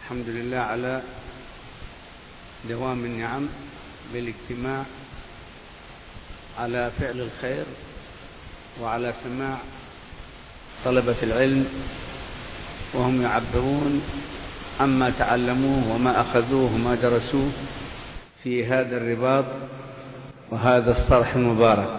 الحمد لله على دوام النعم بالاجتماع على فعل الخير وعلى سماع طلبة العلم وهم يعبرون عما تعلموه وما أخذوه وما درسوه في هذا الرباط وهذا الصرح المبارك.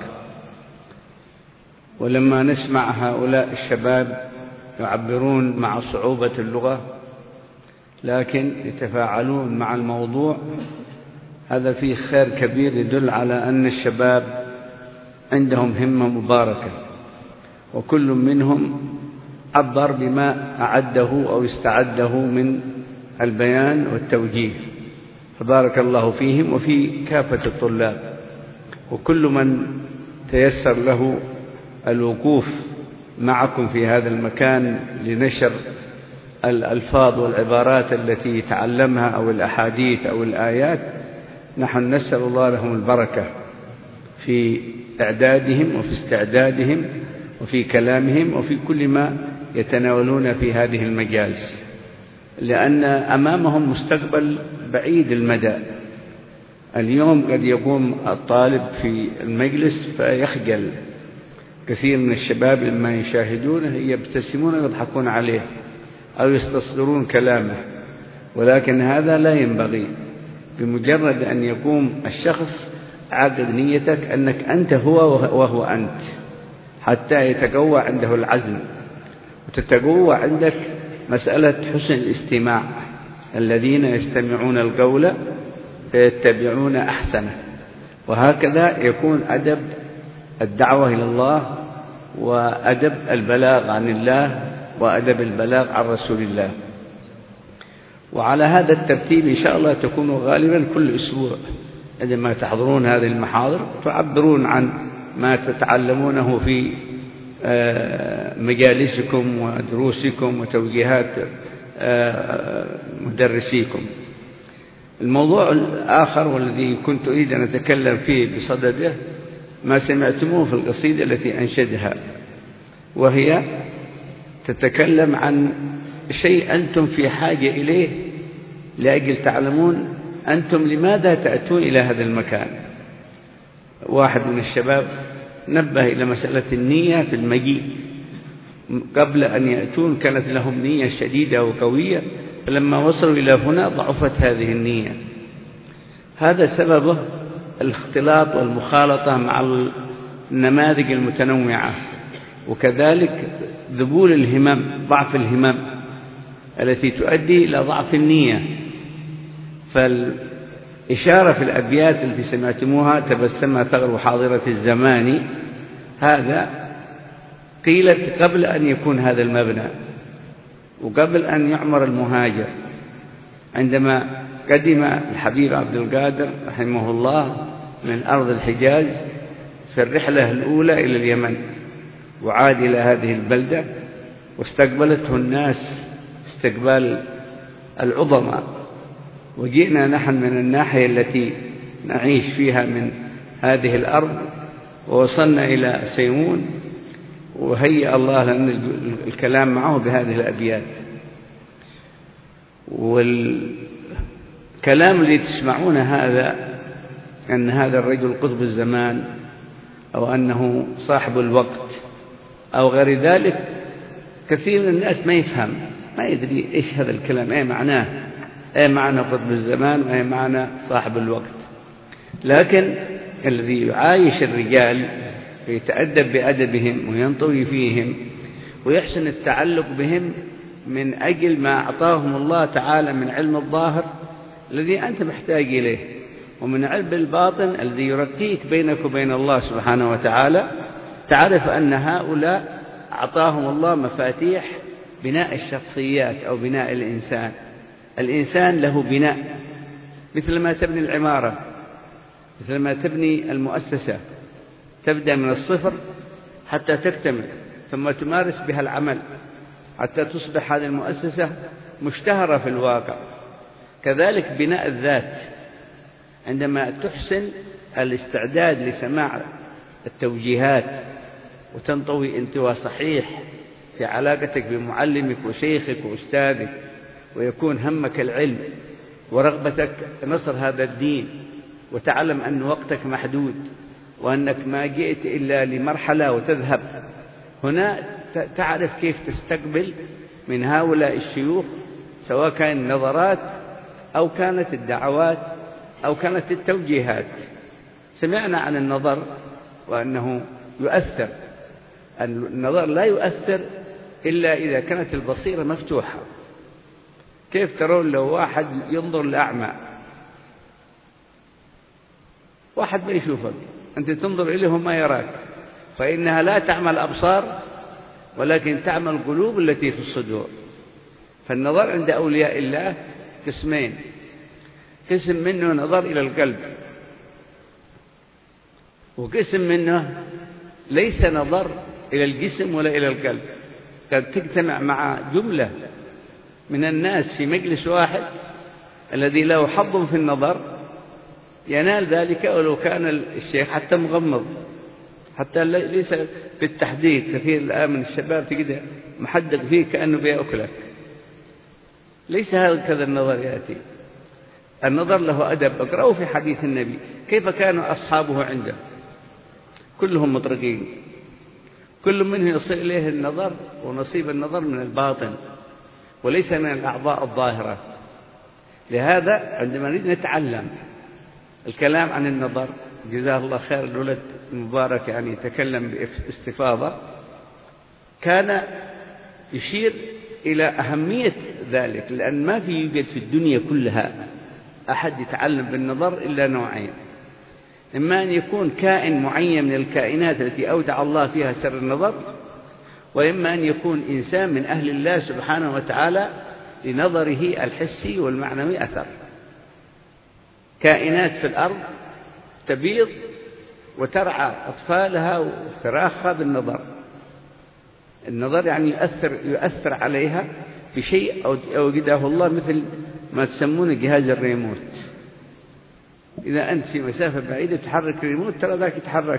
ولما نسمع هؤلاء الشباب يعبرون مع صعوبة اللغة لكن يتفاعلون مع الموضوع، هذا فيه خير كبير يدل على أن الشباب عندهم همة مباركة، وكل منهم عبر بما أعده أو استعده من البيان والتوجيه، فبارك الله فيهم وفي كافة الطلاب. وكل من تيسر له الوقوف معكم في هذا المكان لنشر الألفاظ والعبارات التي تعلمها أو الأحاديث أو الآيات، نحن نسأل الله لهم البركة في إعدادهم وفي استعدادهم وفي كلامهم وفي كل ما يتناولون في هذه المجالس، لأن أمامهم مستقبل بعيد المدى. اليوم قد يقوم الطالب في المجلس فيخجل، كثير من الشباب لما يشاهدونه يبتسمون ويضحكون عليه أو يستصغرون كلامه، ولكن هذا لا ينبغي. بمجرد أن يقوم الشخص عقد نيتك أنك أنت هو وهو أنت، حتى يتقوى عنده العزم وتتقوى عندك مسألة حسن الاستماع، الذين يستمعون القول فيتبعون أحسنه. وهكذا يكون أدب الدعوة إلى الله وأدب البلاغ عن الله وأدب البلاغ عن رسول الله. وعلى هذا الترتيب إن شاء الله تكونوا غالبا كل أسبوع عندما تحضرون هذه المحاضر تعبرون عن ما تتعلمونه في مجالسكم ودروسكم وتوجيهات مدرسيكم. الموضوع الآخر والذي كنت أريد أن أتكلم فيه بصدده ما سمعتموه في القصيدة التي أنشدها، وهي تتكلم عن شيء أنتم في حاجة إليه لأجل تعلمون أنتم لماذا تأتون إلى هذا المكان. واحد من الشباب نبه إلى مسألة النية في المجيء، قبل أن يأتون كانت لهم نية شديدة وقوية، فلما وصلوا إلى هنا ضعفت هذه النية. هذا سببه الاختلاط والمخالطة مع النماذج المتنوعة، وكذلك ذبول الهمم، ضعف الهمم التي تؤدي إلى ضعف النية. فالإشارة في الأبيات التي سمعتموها تبسمها ثغر حاضرة الزمان، هذا قيلت قبل أن يكون هذا المبنى وقبل أن يعمر المهاجر، عندما قدم الحبيب عبد القادر رحمه الله من أرض الحجاز في الرحلة الأولى إلى اليمن، وعاد إلى هذه البلدة واستقبلته الناس استقبال العظماء، وجئنا نحن من الناحية التي نعيش فيها من هذه الأرض ووصلنا إلى سيمون، وهيأ الله لنا الكلام معه بهذه الأبيات. والكلام الذي تسمعون هذا أن هذا الرجل قطب الزمان أو أنه صاحب الوقت أو غير ذلك، كثير من الناس ما يفهم، ما يدري إيش هذا الكلام، أي معناه، أي معنى قطب الزمان وأي معنى صاحب الوقت. لكن الذي يعايش الرجال ويتأدب بأدبهم وينطوي فيهم ويحسن التعلق بهم من أجل ما أعطاهم الله تعالى من علم الظاهر الذي أنت محتاج إليه، ومن علم الباطن الذي يرقيك بينك وبين الله سبحانه وتعالى، تعرف أن هؤلاء أعطاهم الله مفاتيح بناء الشخصيات أو بناء الإنسان. الإنسان له بناء، مثل ما تبني العمارة، مثل ما تبني المؤسسة، تبدأ من الصفر حتى تكتمل، ثم تمارس بها العمل حتى تصبح هذه المؤسسة مشتهرة في الواقع. كذلك بناء الذات، عندما تحسن الاستعداد لسماع التوجيهات وتنطوي انطواء صحيح في علاقتك بمعلمك وشيخك وأستاذك ويكون همك العلم ورغبتك نصر هذا الدين، وتعلم أن وقتك محدود وأنك ما جئت إلا لمرحلة وتذهب، هنا تعرف كيف تستقبل من هؤلاء الشيوخ، سواء كان النظرات أو كانت الدعوات أو كانت التوجيهات. سمعنا عن النظر وأنه يؤثر. النظر لا يؤثر إلا إذا كانت البصيرة مفتوحة. كيف ترون لو واحد ينظر لأعمى، واحد ما يشوفك، أنت تنظر إليه وما يراك، فإنها لا تعمل أبصار ولكن تعمل القلوب التي في الصدور. فالنظر عند أولياء الله قسمين: قسم منه نظر إلى القلب، وقسم منه ليس نظر إلى الجسم ولا إلى القلب. قد تجتمع مع جملة من الناس في مجلس واحد الذي له حظ في النظر ينال ذلك ولو كان الشيخ حتى مغمض، حتى ليس بالتحديد. كثير الآن من الشباب تجده محدق فيه كأنه بيأكلك. ليس هكذا النظر يأتي. النظر له أدب. اقرأوا في حديث النبي كيف كانوا أصحابه عنده، كلهم مطرقين، كل منهم يصل إليه النظر ونصيب النظر من الباطن وليس من الأعضاء الظاهرة. لهذا عندما نريد نتعلم الكلام عن النظر، جزاه الله خير الولد المبارك يعني يتكلم باستفاضة، كان يشير إلى أهمية ذلك، لأن ما في يوجد في الدنيا كلها أحد يتعلم بالنظر إلا نوعين: إما أن يكون كائن معين من الكائنات التي أودع الله فيها سر النظر، وإما أن يكون إنسان من أهل الله سبحانه وتعالى لنظره الحسي والمعنوي أثر. كائنات في الأرض تبيض وترعى أطفالها وفراخها بالنظر. النظر يعني يؤثر عليها بشيء أوجده الله، مثل ما تسمونه جهاز الريموت. إذا أنت في مسافة بعيدة تحرك الريموت ترى ذاك يتحرك.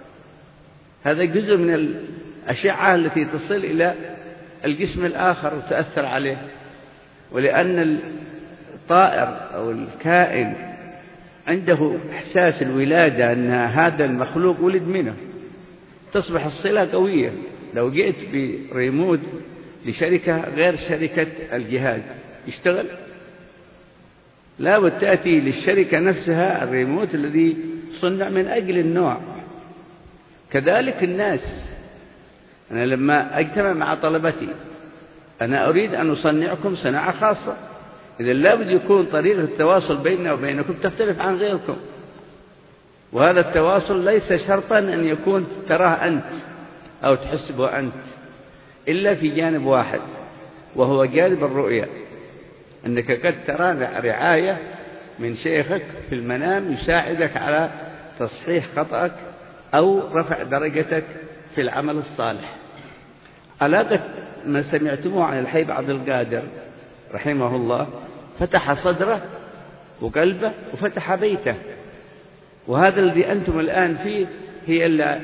هذا جزء من الأشعة التي تصل إلى الجسم الآخر وتأثر عليه. ولأن الطائر أو الكائن عنده إحساس الولادة أن هذا المخلوق ولد منه، تصبح الصلة قوية. لو جئت بريموت لشركة غير شركة الجهاز يشتغل؟ لا بد تأتي للشركة نفسها الريموت الذي صنع من أجل النوع. كذلك الناس، أنا لما أجتمع مع طلبتي أنا أريد أن أصنعكم صناعة خاصة، إذا لا بد يكون طريقة التواصل بيننا وبينكم تختلف عن غيركم. وهذا التواصل ليس شرطا أن يكون تراه أنت أو تحس به أنت، إلا في جانب واحد وهو جانب الرؤية، أنك قد ترى رعاية من شيخك في المنام يساعدك على تصحيح خطأك أو رفع درجتك في العمل الصالح. علاقة ما سمعتموه عن الحبيب عبد القادر رحمه الله، فتح صدره وقلبه وفتح بيته، وهذا الذي أنتم الآن فيه هي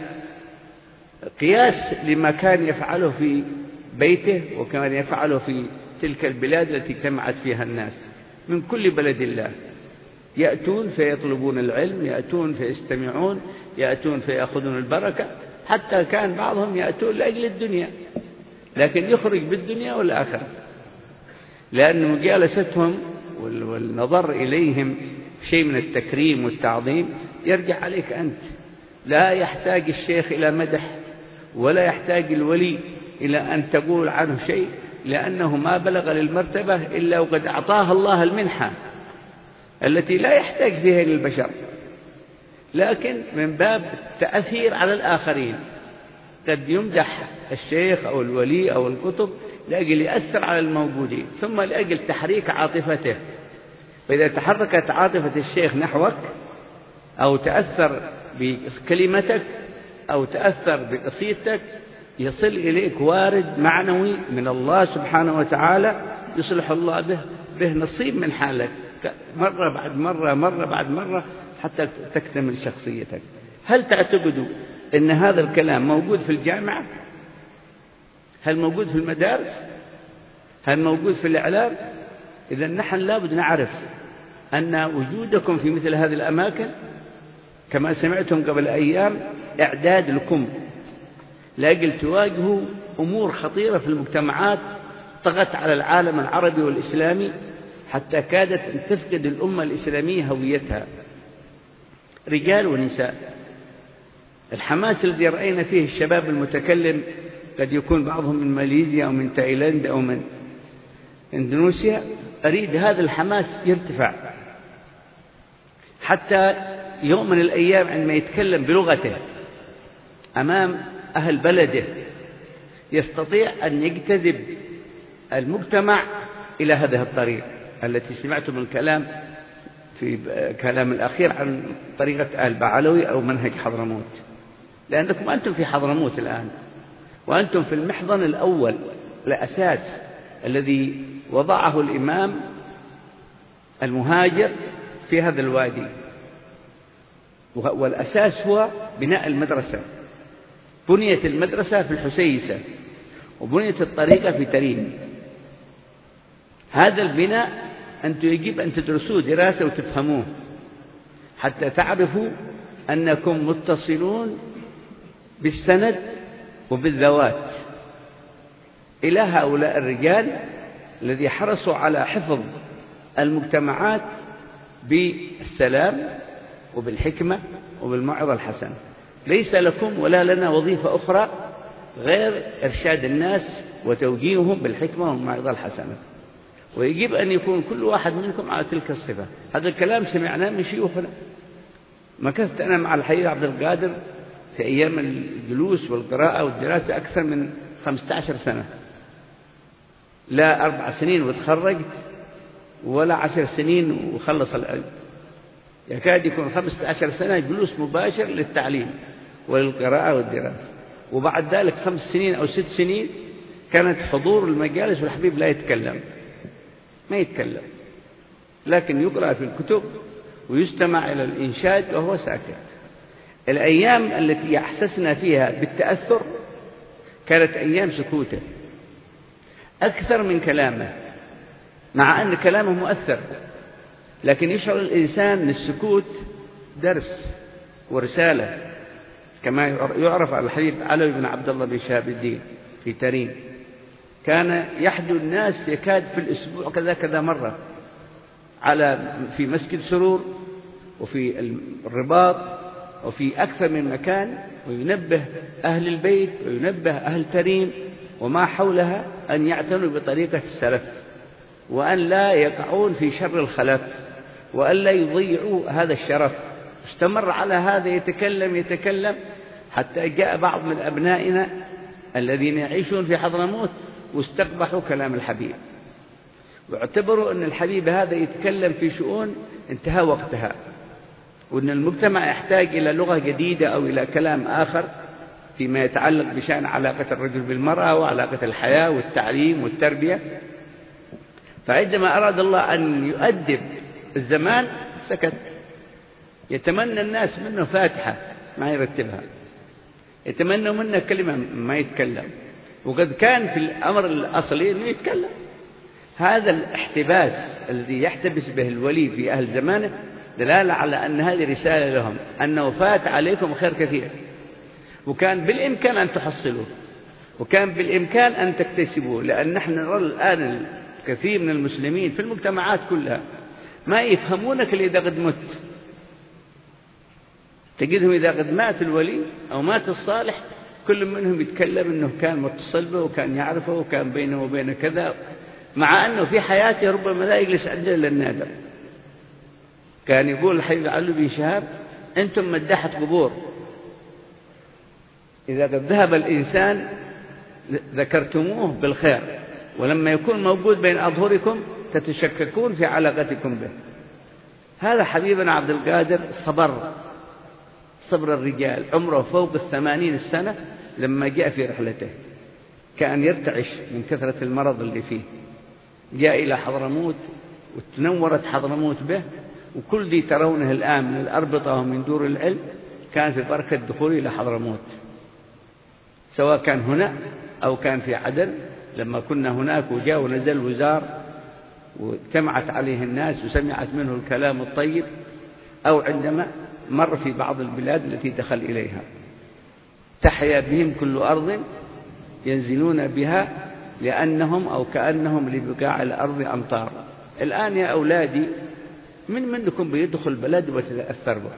قياس لما كان يفعله في بيته وكان يفعله في تلك البلاد التي اجتمعت فيها الناس من كل بلد الله، يأتون فيطلبون العلم، يأتون فيستمعون، يأتون فيأخذون البركة، حتى كان بعضهم يأتون لأجل الدنيا لكن يخرج بالدنيا والآخرة، لأن مجالستهم والنظر إليهم شيء من التكريم والتعظيم يرجع عليك أنت. لا يحتاج الشيخ إلى مدح ولا يحتاج الولي إلى أن تقول عنه شيء، لأنه ما بلغ للمرتبة إلا وقد أعطاها الله المنحة التي لا يحتاج فيها للبشر، لكن من باب التأثير على الآخرين قد يمدح الشيخ أو الولي أو الكتب لأجل يأثر على الموجودين، ثم لأجل تحريك عاطفته. فإذا تحركت عاطفة الشيخ نحوك أو تأثر بكلمتك أو تأثر بقصيدتك، يصل إليك وارد معنوي من الله سبحانه وتعالى يصلح الله به نصيب من حالك، مرة بعد مرة، مرة بعد مرة، حتى تكتمل شخصيتك. هل تعتقدوا أن هذا الكلام موجود في الجامعة؟ هل موجود في المدارس؟ هل موجود في الإعلام؟ إذا نحن لابد نعرف أن وجودكم في مثل هذه الأماكن كما سمعتم قبل أيام إعداد لكم لأجل تواجهوا أمور خطيرة في المجتمعات طغت على العالم العربي والإسلامي حتى كادت أن تفقد الأمة الإسلامية هويتها، رجال ونساء. الحماس الذي رأينا فيه الشباب المتكلم قد يكون بعضهم من ماليزيا أو من تايلاند أو من إندونيسيا، أريد هذا الحماس يرتفع حتى يوم من الأيام عندما يتكلم بلغته أمام أهل بلده يستطيع أن يجتذب المجتمع إلى هذه الطريق التي سمعتم الكلام في كلام الأخير عن طريقة آل بعلوي أو منهج حضرموت، لأنكم أنتم في حضرموت الآن، وأنتم في المحضن الأول، الأساس الذي وضعه الإمام المهاجر في هذا الوادي، والأساس هو بناء المدرسة. بنيت المدرسة في الحسيسة وبنيت الطريقة في تريم. هذا البناء أنتم يجب أن تدرسوه دراسة وتفهموه حتى تعرفوا أنكم متصلون بالسند وبالذوات إلى هؤلاء الرجال الذي حرصوا على حفظ المجتمعات بالسلام وبالحكمة وبالموعظة الحسنة. ليس لكم ولا لنا وظيفة أخرى غير إرشاد الناس وتوجيههم بالحكمة والموعظة الحسنة، ويجب أن يكون كل واحد منكم على تلك الصفة. هذا الكلام سمعناه من شيوخنا. مكثت أنا مع الحبيب عبد القادر في أيام الجلوس والقراءة والدراسة أكثر من 15 سنة، لا 4 سنين وتخرجت ولا 10 سنين وخلص العلم، يكاد يكون 15 سنة جلوس مباشر للتعليم وللقراءة والدراسة، وبعد ذلك 5 سنين أو 6 سنين كانت حضور المجالس والحبيب لا يتكلم، ما يتكلم، لكن يقرأ في الكتب ويستمع إلى الإنشاد وهو ساكت. الأيام التي أحسسنا فيها بالتأثر كانت أيام سكوته أكثر من كلامه، مع أن كلامه مؤثر، لكن يشعر الإنسان أن السكوت درس ورسالة، كما يعرف على الحبيب علوي بن عبد الله بن شهاب الدين في ترين. كان يحدو الناس يكاد في الأسبوع كذا مرة في مسجد سرور وفي الرباط وفي أكثر من مكان، وينبه أهل البيت وينبه أهل ترين وما حولها أن يعتنوا بطريقة السلف، وأن لا يقعون في شر الخلف، وأن لا يضيعوا هذا الشرف. استمر على هذا يتكلم حتى جاء بعض من أبنائنا الذين يعيشون في حضرموت واستقبحوا كلام الحبيب، واعتبروا أن الحبيب هذا يتكلم في شؤون انتهى وقتها، وأن المجتمع يحتاج إلى لغة جديدة أو إلى كلام آخر فيما يتعلق بشأن علاقة الرجل بالمرأة وعلاقة الحياة والتعليم والتربية. فعندما أراد الله أن يؤدب الزمان سكت. يتمنى الناس منه فاتحة ما يرتبها، يتمنى منه كلمة ما يتكلم، وقد كان في الأمر الأصلي أنه يتكلم. هذا الاحتباس الذي يحتبس به الولي في أهل زمانه دلالة على أن هذه رسالة لهم أنه فات عليكم خير كثير، وكان بالإمكان أن تحصلوه، وكان بالإمكان أن تكتسبوه. لأن نحن نرى الآن الكثير من المسلمين في المجتمعات كلها ما يفهمونك إلا إذا قد مت. تجدهم إذا قد مات الولي أو مات الصالح كل منهم يتكلم أنه كان متصل به وكان يعرفه وكان بينه وبينه كذا، مع أنه في حياته ربما لا يجلس عنده إلا النادر. كان يقول الحبيب علوي بن شهاب: أنتم مداحة قبور، إذا قد ذهب الإنسان ذكرتموه بالخير، ولما يكون موجود بين أظهركم تتشككون في علاقتكم به. هذا حبيبنا عبد القادر صبر الرجال، عمره فوق 80 سنة لما جاء في رحلته، كان يرتعش من كثرة المرض اللي فيه. جاء إلى حضرموت وتنورت حضرموت به، وكل ذي ترونه الآن من الأربطة ومن دور العلم كان في بركة دخوله إلى حضرموت، سواء كان هنا أو كان في عدن لما كنا هناك، وجاء ونزل وزار واجتمعت عليه الناس وسمعت منه الكلام الطيب، أو عندما مر في بعض البلاد التي دخل إليها، تحيا بهم كل أرض ينزلون بها لأنهم أو كأنهم لبقاع الأرض أمطار. الآن يا أولادي من منكم بيدخل بلد وتتأثر به؟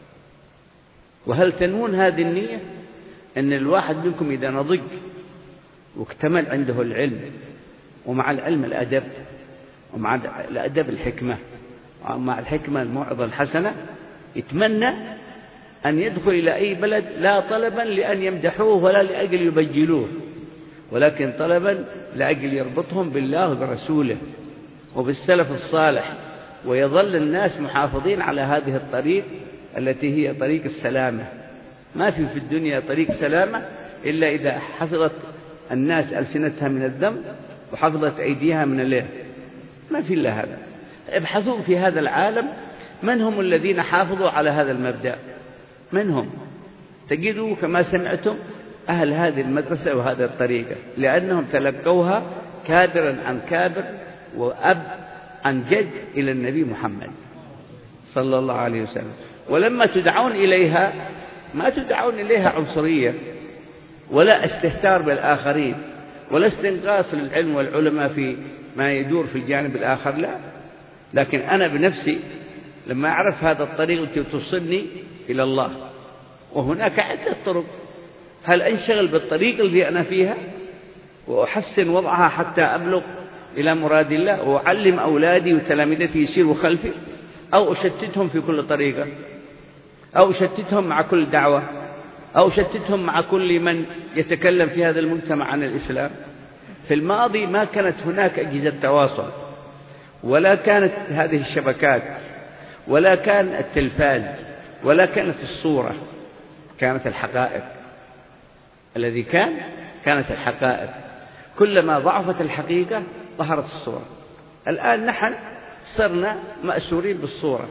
وهل تنوون هذه النية أن الواحد منكم إذا نضج واكتمل عنده العلم، ومع العلم الأدب، ومع الأدب الحكمة، ومع الحكمة الموعظة الحسنة، يتمنى أن يدخل إلى أي بلد لا طلبا لأن يمدحوه ولا لأجل يبجلوه، ولكن طلبا لأجل يربطهم بالله وبرسوله وبالسلف الصالح، ويظل الناس محافظين على هذه الطريق التي هي طريق السلامة. ما في الدنيا طريق سلامة إلا إذا حفظت الناس ألسنتها من الذنب وحفظت أيديها من الليل، ما في إلا هذا. ابحثوا في هذا العالم من هم الذين حافظوا على هذا المبدأ، من هم؟ تجدوا كما سمعتم أهل هذه المدرسة وهذه الطريقة، لأنهم تلقوها كابرا عن كابر وأب عن جد إلى النبي محمد صلى الله عليه وسلم. ولما تدعون إليها ما تدعون إليها عنصرية ولا استهتار بالآخرين ولا استنقاص للعلم والعلماء في ما يدور في الجانب الآخر، لا. لكن أنا بنفسي لما أعرف هذا الطريق التي توصلني إلى الله، وهناك عدة طرق، هل أنشغل بالطريق الذي أنا فيها وأحسن وضعها حتى أبلغ إلى مراد الله وأعلم أولادي وتلامذتي يسيروا خلفي، أو أشتتهم في كل طريقة، أو أشتتهم مع كل دعوة، أو أشتتهم مع كل من يتكلم في هذا المجتمع عن الإسلام؟ في الماضي ما كانت هناك أجهزة تواصل، ولا كانت هذه الشبكات، ولا كان التلفاز، ولا كانت الصورة، كانت الحقائق. الذي كانت الحقائق. كلما ضعفت الحقيقة ظهرت الصورة. الآن نحن صرنا مأسورين بالصورة،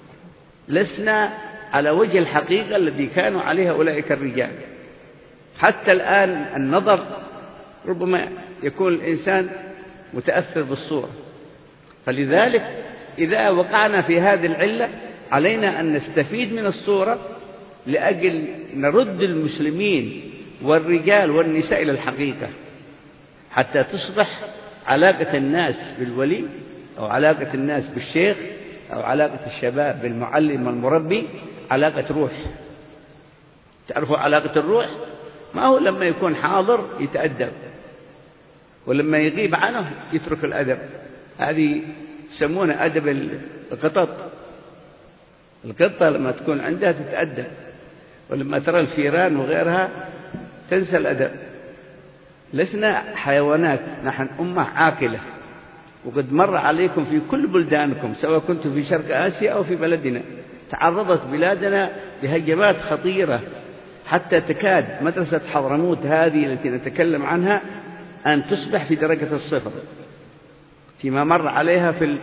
لسنا على وجه الحقيقة الذي كانوا عليها أولئك الرجال. حتى الآن النظر ربما يكون الإنسان متأثر بالصورة، فلذلك إذا وقعنا في هذه العلة علينا أن نستفيد من الصورة لأجل نرد المسلمين والرجال والنساء إلى الحقيقة، حتى تصبح علاقة الناس بالولي أو علاقة الناس بالشيخ أو علاقة الشباب بالمعلم والمربي علاقة روح. تعرفوا علاقة الروح؟ ما هو لما يكون حاضر يتأدب، ولما يغيب عنه يترك الأدب. هذه يسمونها أدب القطط. القطة لما تكون عندها تتأدب، ولما ترى الفيران وغيرها تنسى الأدب. لسنا حيوانات، نحن أمة عاقلة، وقد مر عليكم في كل بلدانكم سواء كنتم في شرق آسيا أو في بلدنا، تعرضت بلادنا لهجمات خطيرة حتى تكاد مدرسة حضرموت هذه التي نتكلم عنها أن تصبح في درجة الصفر فيما مر عليها في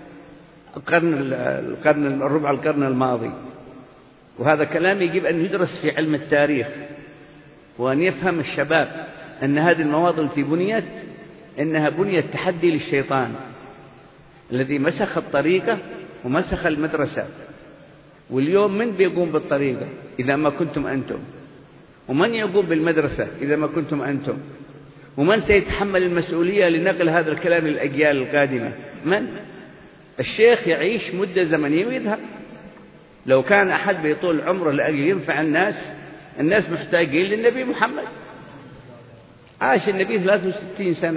ربع القرن الماضي. وهذا كلام يجب أن يدرس في علم التاريخ، وأن يفهم الشباب أن هذه المواضع التي بنيت إنها بنيت تحدي للشيطان الذي مسخ الطريقة ومسخ المدرسة. واليوم من بيقوم بالطريقة إذا ما كنتم أنتم؟ ومن يقوم بالمدرسة إذا ما كنتم أنتم؟ ومن سيتحمل المسؤولية لنقل هذا الكلام للأجيال القادمة؟ من؟ الشيخ يعيش مدة زمنية ويذهب. لو كان أحد بيطول عمره لأجل ينفع الناس محتاجين للنبي محمد. عاش النبي 63 سنة،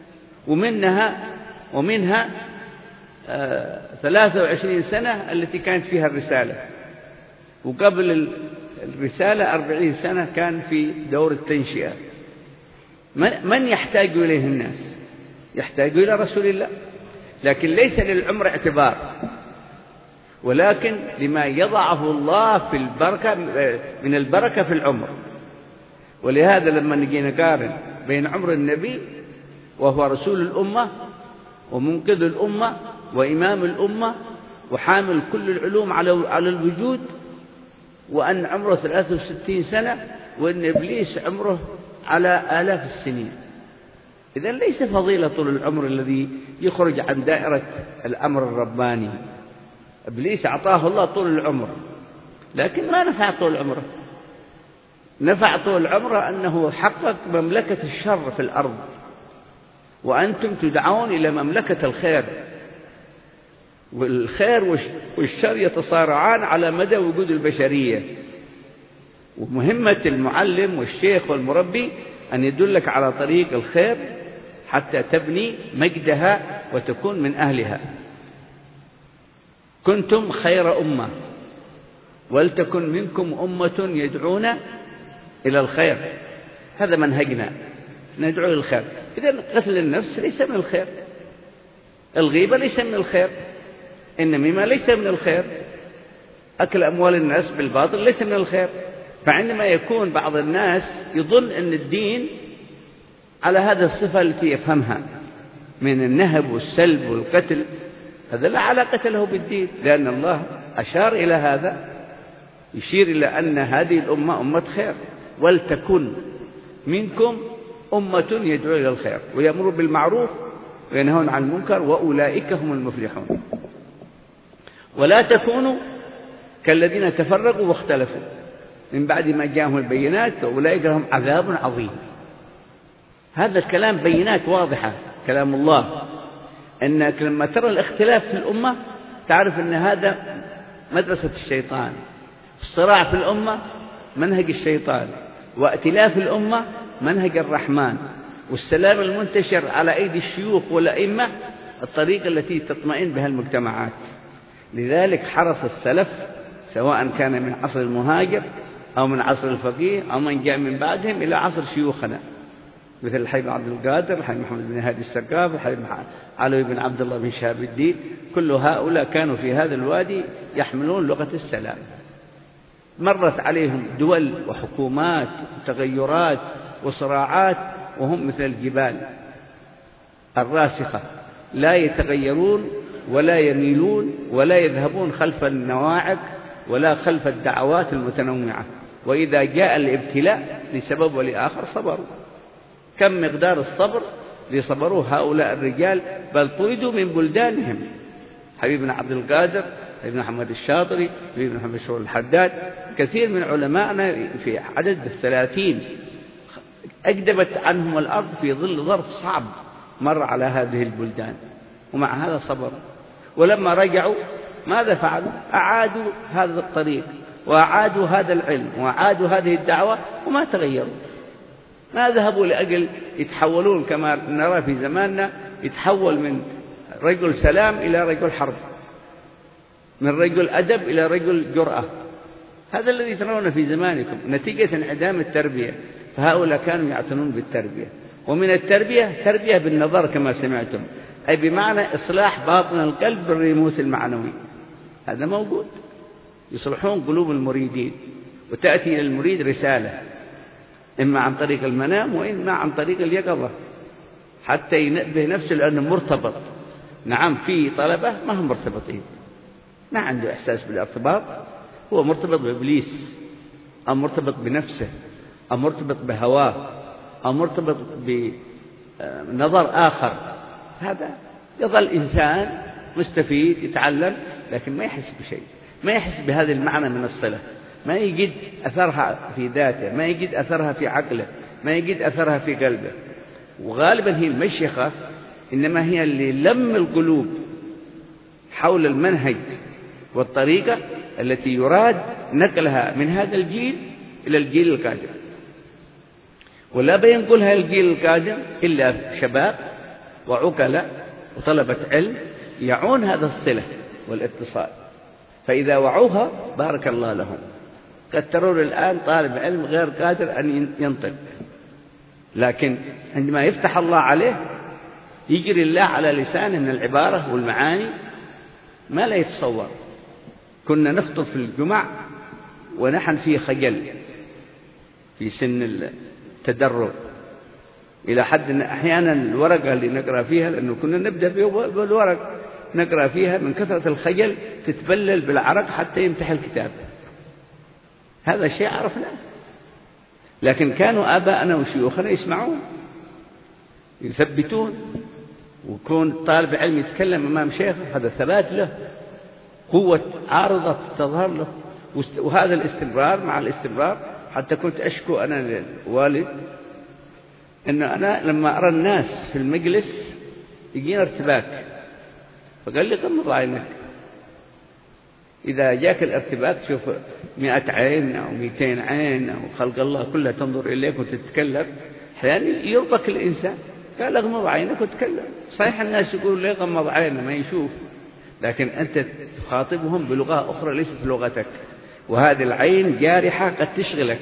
ومنها 23 سنة التي كانت فيها الرسالة، وقبل الرسالة 40 سنة كان في دور التنشئة. من يحتاج إليه الناس؟ يحتاج إلى رسول الله، لكن ليس للعمر اعتبار، ولكن لما يضعه الله في البركة من البركة في العمر. ولهذا لما نجي نقارن بين عمر النبي وهو رسول الأمة ومنقذ الأمة وإمام الأمة وحامل كل العلوم على الوجود، وأن عمره 63 سنة، وأن إبليس عمره على آلاف السنين، إذن ليس فضيلة طول العمر الذي يخرج عن دائرة الأمر الرباني. إبليس أعطاه الله طول العمر، لكن ما نفع طول عمره. نفع طول عمره أنه حقق مملكة الشر في الأرض، وأنتم تدعون إلى مملكة الخير، والخير والشر يتصارعان على مدى وجود البشرية. ومهمة المعلم والشيخ والمربي أن يدلك على طريق الخير حتى تبني مجدها وتكون من أهلها. كنتم خير أمة ولتكن منكم أمة يدعون إلى الخير، هذا منهجنا، ندعو إلى الخير. إذن قتل النفس ليس من الخير، الغيبة ليس من الخير، النميمة ليس من الخير، أكل أموال الناس بالباطل ليس من الخير. فعندما يكون بعض الناس يظن أن الدين على هذه الصفة التي يفهمها من النهب والسلب والقتل، هذا لا علاقة له بالدين، لأن الله أشار إلى هذا، يشير إلى أن هذه الأمة أمة خير، ولتكن منكم أمة يدعو إلى الخير ويأمر بالمعروف وينهون عن المنكر وأولئك هم المفلحون. ولا تكونوا كالذين تفرقوا واختلفوا من بعد ما جاءهم البينات وأولئك لهم عذاب عظيم. هذا الكلام بينات واضحة، كلام الله، أنك لما ترى الاختلاف في الأمة تعرف أن هذا مدرسة الشيطان، الصراع في الأمة منهج الشيطان، وائتلاف الأمة منهج الرحمن، والسلام المنتشر على أيدي الشيوخ والأئمة الطريقة التي تطمئن بها المجتمعات. لذلك حرص السلف سواء كان من عصر المهاجر أو من عصر الفقيه أو من جاء من بعدهم إلى عصر شيوخنا مثل الحي بن عبد القادر، الحي محمد بن هادي السقاف، الحي علوي بن عبد الله بن شهاب الدين، كل هؤلاء كانوا في هذا الوادي يحملون لغة السلام. مرت عليهم دول وحكومات وتغيرات وصراعات وهم مثل الجبال الراسخة، لا يتغيرون ولا يميلون ولا يذهبون خلف النواعق ولا خلف الدعوات المتنوعة، وإذا جاء الابتلاء لسبب ولآخر صبروا. كم مقدار الصبر لصبروا هؤلاء الرجال، بل طردوا من بلدانهم. حبيب بن عبد القادر، حبيب بن محمد الشاطري، حبيب بن محمد الشغل الحداد، كثير من علمائنا في عدد 30 أجدبت عنهم الأرض في ظل ظرف صعب مر على هذه البلدان، ومع هذا صبروا. ولما رجعوا ماذا فعلوا؟ أعادوا هذا الطريق وأعادوا هذا العلم وأعادوا هذه الدعوة وما تغيروا. ما ذهبوا لأجل يتحولون كما نرى في زماننا، يتحول من رجل سلام إلى رجل حرب، من رجل أدب إلى رجل جرأة. هذا الذي ترون في زمانكم نتيجة انعدام التربية. فهؤلاء كانوا يعتنون بالتربية، ومن التربية تربية بالنظر كما سمعتم، أي بمعنى إصلاح باطن القلب بالريموس المعنوي. هذا موجود، يصلحون قلوب المريدين، وتأتي إلى المريد رسالة إما عن طريق المنام وإما عن طريق اليقظة حتى ينبه نفسه، لأنه مرتبط. نعم في طلبة ما هم مرتبطين، ما عنده إحساس بالارتباط، هو مرتبط بإبليس أو مرتبط بنفسه أو مرتبط بهواه أو مرتبط بنظر آخر. هذا يظل إنسان مستفيد يتعلم لكن ما يحس بشيء، ما يحس بهذا المعنى من الصلة، ما يجد أثرها في ذاته، ما يجد أثرها في عقله، ما يجد أثرها في قلبه. وغالبا هي المشيخة إنما هي اللي لم القلوب حول المنهج والطريقة التي يراد نقلها من هذا الجيل إلى الجيل القادم. ولا بينقلها الجيل القادم إلا شباب وعقلاء وطلبة علم يعون هذا الصلة والاتصال، فإذا وعوها بارك الله لهم. قد ترون الآن طالب علم غير قادر أن ينطق، لكن عندما يفتح الله عليه يجري الله على لسانه من العبارة والمعاني ما لا يتصور. كنا نخطب في الجمع ونحن في خجل في سن التدرب، إلى حد أن أحيانا الورقة اللي نقرأ فيها، لأنه كنا نبدأ بالورق نقرأ فيها، من كثرة الخجل تتبلل بالعرق حتى يمتحي الكتاب. هذا شيء عرفناه، لكن كانوا آباءنا وشيوخنا يسمعون. يثبتون، ويكون طالب علم يتكلم أمام شيخ هذا ثبات له، قوة عارضة تظهر له. وهذا الاستمرار مع الاستمرار، حتى كنت أشكو أنا للوالد أن أنا لما أرى الناس في المجلس يجينا ارتباك، فقال لي غمض عينك، إذا جاك الارتباك شوف 100 عين أو 200 عين أو خلق الله كلها تنظر إليك وتتكلم، أحيانا يربك الإنسان. قال اغمض عينك وتكلم. صحيح الناس يقول ليه غمض عينه ما يشوف، لكن أنت تخاطبهم بلغة أخرى ليست لغتك، وهذه العين جارحة قد تشغلك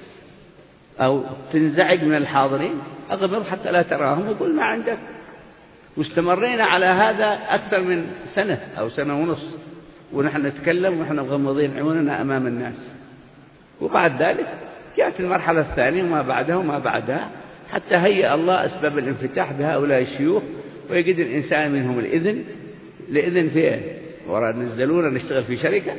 أو تنزعج من الحاضرين. أغمض حتى لا تراهم وقل ما عندك. واستمرينا على هذا أكثر من سنة أو سنة ونص، ونحن نتكلم ونحن مغمضين عيوننا أمام الناس. وبعد ذلك جاءت المرحلة الثانية وما بعدها وما بعدها، حتى هيأ الله أسباب الانفتاح بهؤلاء الشيوخ، ويجد الإنسان منهم الإذن فيه. وراء نزلونا نشتغل في شركة،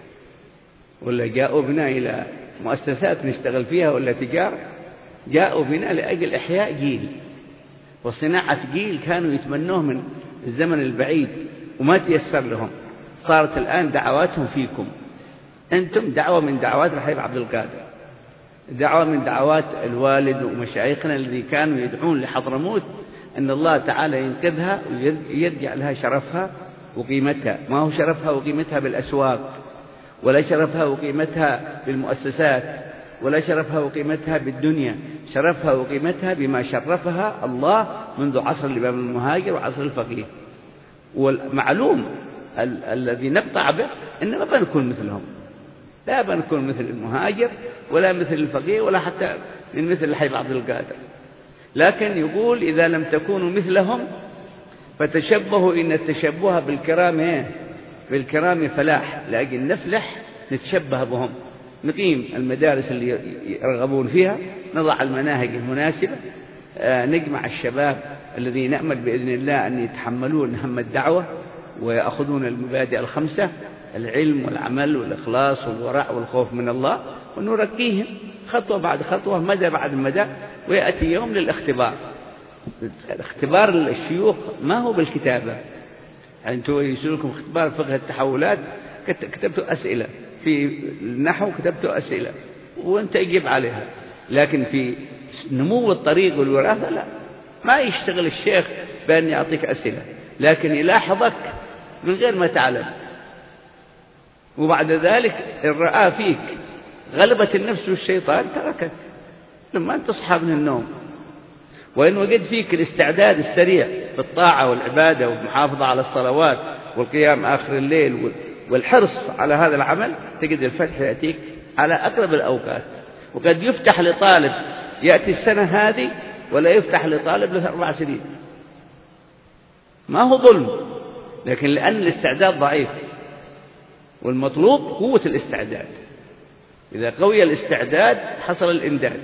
ولا جاءوا بنا إلى مؤسسات نشتغل فيها ولا تجارة. جاءوا بنا لأجل إحياء جيل وصناعة جيل كانوا يتمنوه من الزمن البعيد وما تيسر لهم. صارت الآن دعواتهم فيكم أنتم، دعوة من دعوات الحبيب عبد القادر، دعوة من دعوات الوالد ومشايخنا الذي كانوا يدعون لحضرموت أن الله تعالى ينقذها ويرجع لها شرفها وقيمتها. ما هو شرفها وقيمتها بالأسواق، ولا شرفها وقيمتها بالمؤسسات، ولا شرفها وقيمتها بالدنيا. شرفها وقيمتها بما شرفها الله منذ عصر الإمام المهاجر وعصر الفقيه. والمعلوم الذي نقطع به إن ما بنكون مثلهم، لا بنكون مثل المهاجر ولا مثل الفقيه ولا حتى من مثل الحبيب عبد القادر. لكن يقول إذا لم تكونوا مثلهم فتشبهوا، إن التشبه بالكرام فلاح. لأجل نفلح نتشبه بهم، نقيم المدارس اللي يرغبون فيها، نضع المناهج المناسبة، نجمع الشباب الذين نأمل بإذن الله أن يتحملون هم الدعوة ويأخذون المبادئ الخمسة: العلم والعمل والإخلاص والورع والخوف من الله، ونرقيهم خطوة بعد خطوة، مدى بعد مدى. ويأتي يوم للاختبار. اختبار الشيوخ ما هو بالكتابة، يعني أنتم يسألكم اختبار فقه التحولات، كتبتوا أسئلة في النحو، كتبتوا أسئلة وأنت يجيب عليها. لكن في نمو الطريق والوراثة لا، ما يشتغل الشيخ بأن يعطيك أسئلة، لكن يلاحظك من غير ما تعلم. وبعد ذلك إن رأى فيك غلبة النفس والشيطان تركك لما أن تصحى من النوم. وإن وجد فيك الاستعداد السريع في الطاعة والعبادة والمحافظة على الصلوات والقيام آخر الليل والحرص على هذا العمل، تجد الفتح يأتيك على أقرب الأوقات. وقد يفتح لطالب يأتي السنة هذه ولا يفتح لطالب له 4 سنين. ما هو ظلم، لكن لأن الاستعداد ضعيف، والمطلوب قوة الاستعداد. إذا قوي الاستعداد حصل الإمداد.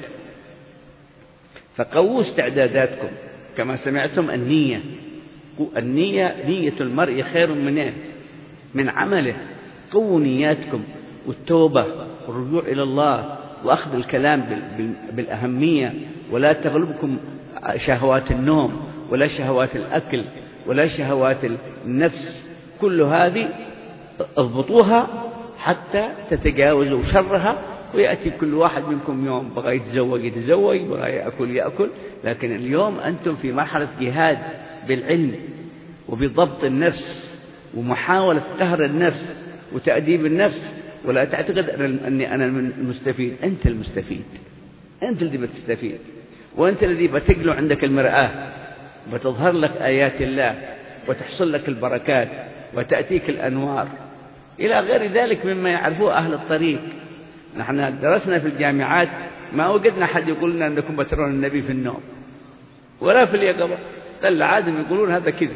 فقووا استعداداتكم. كما سمعتم النية نية المرء خير من عمله. قووا نياتكم، والتوبة والرجوع إلى الله، وأخذ الكلام بالأهمية، ولا تغلبكم شهوات النوم ولا شهوات الأكل ولا شهوات النفس. كل هذه اضبطوها حتى تتجاوزوا شرها، ويأتي كل واحد منكم يوم بغى يتزوج، بغى يأكل. لكن اليوم أنتم في مرحلة جهاد بالعلم وبضبط النفس ومحاولة قهر النفس وتأديب النفس. ولا تعتقد أني أنا المستفيد، أنت المستفيد، أنت الذي بتستفيد، وأنت الذي بتجلو عندك المرآة، بتظهر لك آيات الله وتحصل لك البركات وتأتيك الأنوار إلى غير ذلك مما يعرفوه أهل الطريق. نحن درسنا في الجامعات ما وجدنا حد يقول لنا أنكم بترون النبي في النوم ولا في اليقظة، العادم يقولون هذا كذب.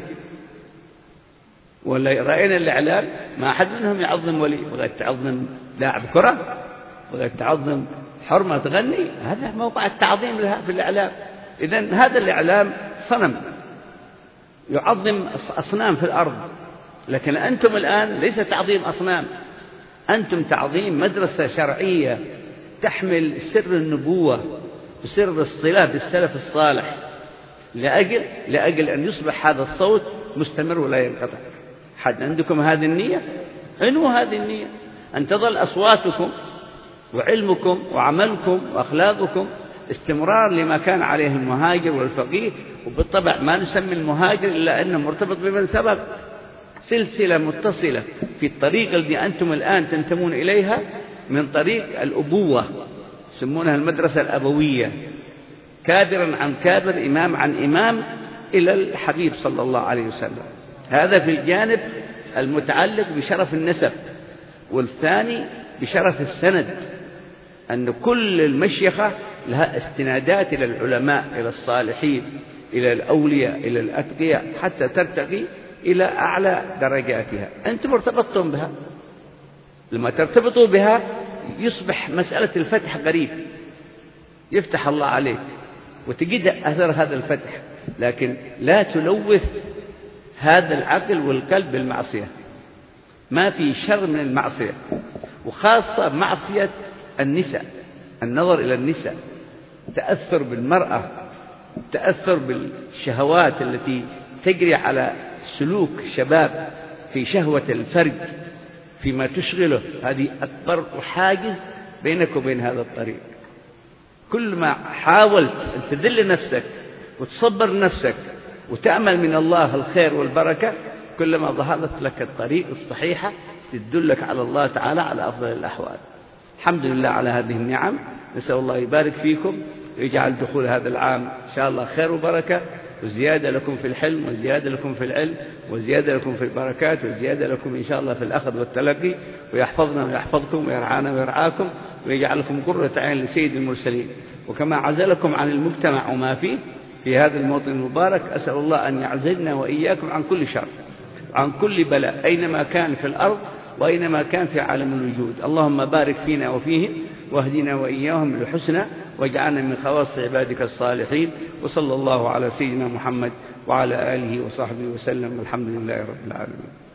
ولا رأينا الإعلام ما أحد منهم يعظم ولي، بغيت تعظم لاعب كرة، بغيت تعظم حرمة تغني، هذا موقع التعظيم لها في الإعلام. إذن هذا الإعلام صنم يعظم أصنام في الأرض. لكن أنتم الآن ليس تعظيم أصنام، أنتم تعظيم مدرسة شرعية تحمل سر النبوة وسر الصلة بالسلف الصالح. لأجل أن يصبح هذا الصوت مستمر ولا ينقطع. حد عندكم هذه النية؟ انووا هذه النية أن تظل أصواتكم وعلمكم وعملكم وأخلاقكم استمرار لما كان عليه المهاجر والفقيه. وبالطبع ما نسمي المهاجر إلا أنه مرتبط بمن سبق، سلسلة متصلة في الطريق الذي أنتم الآن تنتمون إليها، من طريق الأبوة يسمونها المدرسة الأبوية، كابرا عن كابر، إمام عن إمام، إلى الحبيب صلى الله عليه وسلم. هذا في الجانب المتعلق بشرف النسب. والثاني بشرف السند، أن كل المشيخة لها استنادات إلى العلماء، إلى الصالحين، إلى الأولياء، إلى الأتقياء، حتى ترتقي إلى أعلى درجاتها. أنتم ارتبطتم بها، لما ترتبطوا بها يصبح مسألة الفتح قريب، يفتح الله عليك وتجد أثر هذا الفتح. لكن لا تلوث هذا العقل والقلب بالمعصية. ما في شر من المعصية، وخاصة معصية النساء، النظر إلى النساء، تأثر بالمرأة، تأثر بالشهوات التي تجري على سلوك شباب في شهوة الفرج فيما تشغله. هذه أكبر حاجز بينك وبين هذا الطريق. كل ما حاولت أن تذل نفسك وتصبر نفسك وتأمل من الله الخير والبركة، كلما ظهرت لك الطريق الصحيحة تدلك على الله تعالى على أفضل الأحوال. الحمد لله على هذه النعم. نسأل الله يبارك فيكم ويجعل دخول هذا العام إن شاء الله خير وبركة، وزيادة لكم في الحلم، وزيادة لكم في العلم، وزيادة لكم في البركات، وزيادة لكم إن شاء الله في الأخذ والتلقي، ويحفظنا ويحفظكم ويرعانا ويرعاكم، ويجعلكم قرة عين لسيد المرسلين. وكما عزلكم عن المجتمع وما فيه في هذا الموطن المبارك، أسأل الله أن يعزلنا وإياكم عن كل شر، عن كل بلاء، أينما كان في الأرض وأينما كان في عالم الوجود. اللهم بارك فينا وفيهم، واهدنا وإياهم للحسنى، واجعلنا من خواص عبادك الصالحين. وصلى الله على سيدنا محمد وعلى آله وصحبه وسلم، والحمد لله رب العالمين.